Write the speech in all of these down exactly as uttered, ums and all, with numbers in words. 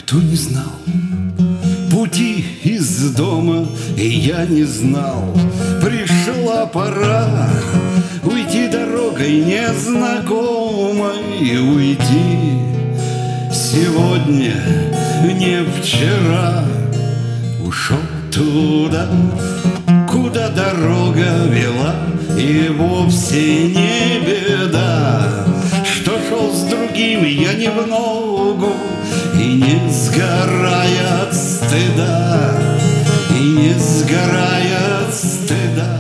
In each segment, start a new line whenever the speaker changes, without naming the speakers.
Никто не знал пути из дома, и я не знал. Пришла пора уйти дорогой незнакомой, уйти сегодня, не вчера. Ушел туда, куда дорога вела, и вовсе не беда, что шел с другим я не в ногу, и не сгорая от стыда, и не сгорая от стыда.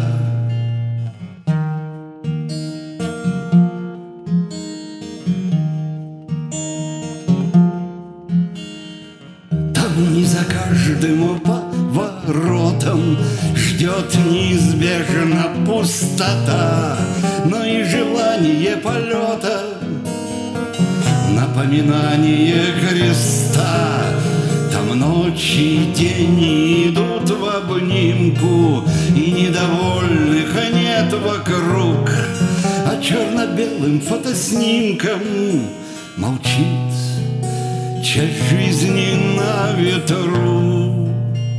Там не за каждым поворотом ждет неизбежно пустота, но и желание полета, напоминание креста. Там ночь и день идут в обнимку, и недовольных нет вокруг, а черно-белым фотоснимком молчит часть жизни на ветру.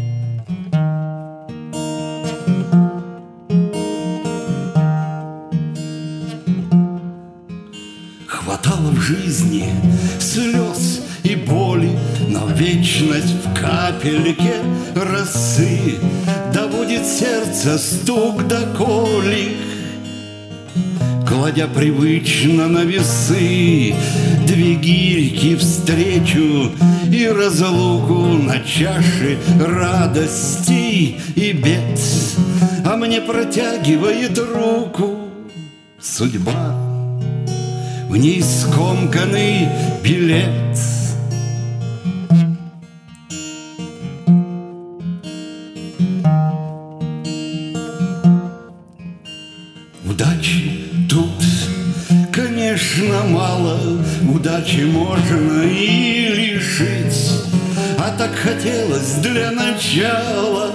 Хватало в жизни слез и боли, но вечность в капельке росы доводит сердце стук до колик, кладя привычно на весы две гирьки встречу и разлуку на чаше радостей и бед. А мне протягивает руку судьба, в ней скомканный билет. Удачи тут, конечно, мало, удачи можно и лишить, а так хотелось для начала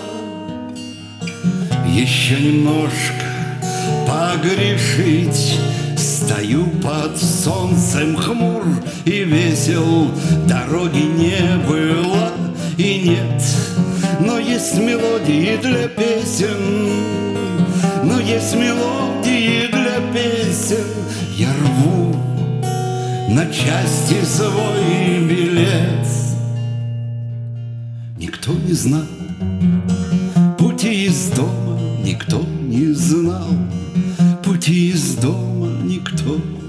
еще немножко погрешить. Стою под солнцем хмур и весел, дороги не было и нет, но есть мелодии для песен, но есть мелодии для песен. Я рву на части свой билет. Никто не знал пути из дома, никто не знал пути из дома, никто